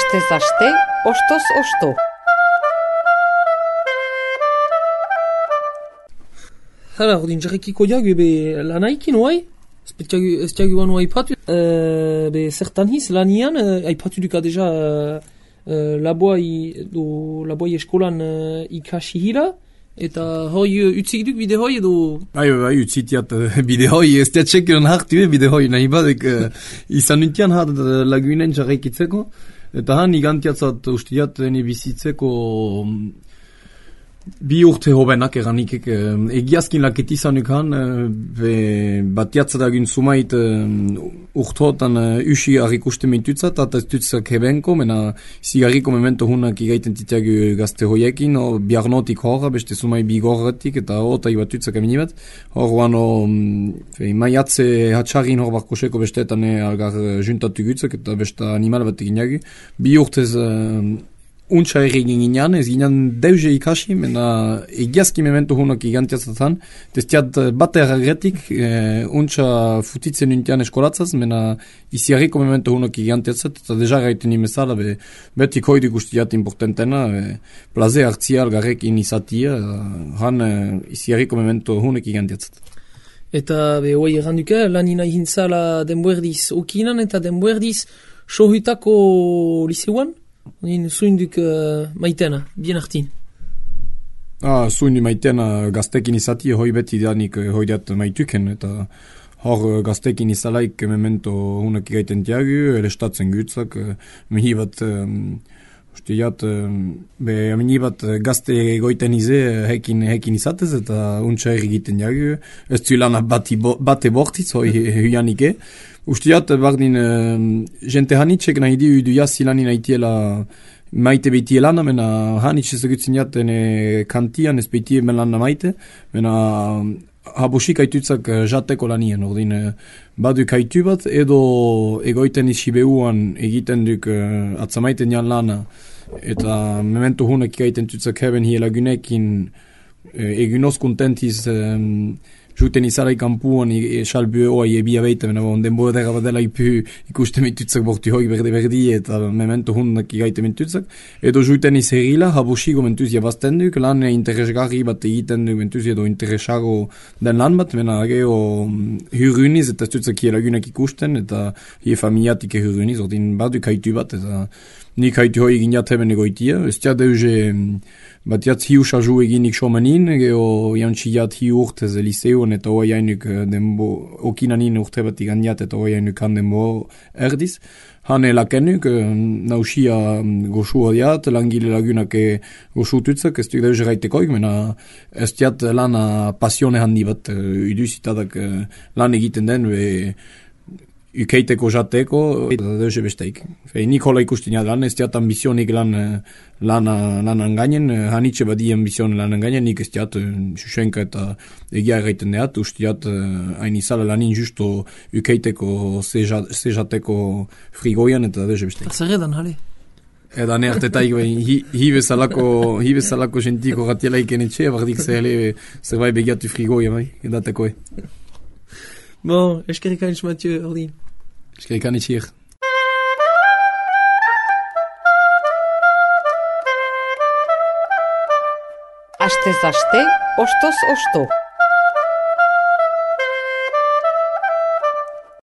Astez aste, ostoz osto. Hala, ordin jarrekiko jagu be lanaikin oai? Ez tiagu anu aipatu. Be zertan hiz lanian, aipatu duka deja laboai eskolan ikasi hila. Eta hoi utzik duk bide hoi edo? Bai, utzitiat bide hoi, ez teatxekion hartu bide hoi, nahi badek izan nutian hart laguinen jarrekitzeko. Eta han igantiatzat ustiat ni bizitzeko bi urte hobenak eranikek egiazkin laket izanuk han batiatzadagun sumait urtotan usi harrikuste mintutzat eta ez dutzak hebenko, mena zigarriko memento hunak igaiten titiagu gazte hoiekin, biarnotik horra, beste sumai bigorretik eta hota ibatutzak aminibat. Hor guano maiatze hatxarrin hor barkoseko besteetan algar juntatu gutzak eta beste animal bat egin jagu. Bi urtez untsa erregin ginean, ez ginean deuze ikasi, mena egiazki memento hunak igantiatzatan, testiat bat erretik, untsa futitzen untian eskolatzaz, mena iziarriko memento hunak igantiatzat, eta deja gaiten imezala, betik hoidu guztiat importantena, plaze hartzia algarrekin izatia, han iziarriko memento hunak igantiatzat. Eta hoi erranduka, lanina hintzala denbuerdiz okinan eta denbuerdiz sohutako liseuan? Zuinduk maitena, bien hartin. Zuindu maitena gaztekin izati, hoi beti danik hoidat maituken, eta hor gaztekin izalaik memento hunak igaiten tiagu, elestatzen gutzak, mihi bat, ustiat, mihi bat gazte goiten ize hekin izatez, eta untsa egiten tiagu, ez zuilana bate bortitz, hoi huianike. Ustiat, bardin, jente hanitxek nahi di udu jazilani nahi tiela maite behitie lana, mena hanitxe zegutzen jaten kantian ez behitie men lana maite, mena habosik haitutzak jateko lanien, ordin, badu kaitu bat, edo egoiten izibeuan egiten duk atzamaiten jan lana, eta memento hunak ikaiten tutzak heben hielagunekin egunoz kontentiz juten izalai kampuan salbue oa ebia beita, mena bon denbo edera badela ikusten mitutzak bortu hoi berdi eta memento hunak igaiten mitutzak. Edo juten izerila, habosigo mentuz jabazten duk, lan interesgarri bat egiten duk mentuz edo interesago den lan bat, mena geho hurruniz eta tutzak hielagunak ikusten, eta hie familiatik hurruniz, ordin badu kaitu bat, eta nik haitu hoi egin jateben egoitia. Ez tia deuze batiatz hiu sazu eginik somanin, geho jantxiat hiu urtez liseuen, eta hoa jainuk denbo okinanin urte bat igan jat, eta hoa jainuk han denbo erdiz. Hane lakenuk, nausia goxua diat, langile lagunak goxututzak, ez duk deuze gaitekoik, mena ez tiat lana pasione handi bat, iduzitadak lan egiten den, ukeiteko jateko, eta deuze besteik. Nik hola ikusten jadan, ez tiat ambizionik lanan gainen, hanitxe badi ambizioen lanan gainen, nik ez tiat susenka eta egia erraiten deat, ustiat hain izala lanin justo ukeiteko zejateko frigoian eta deuze besteik. Zerredan, hale? Edan ertetaik, hibezalako jentiko gatielaik enetxe, bardik zerbait begiatu frigoia, edateko. Bon, eskerrik anitz, Mathieu, ordin. Eskerrik anitz hier. Astez aste, ostoz osto.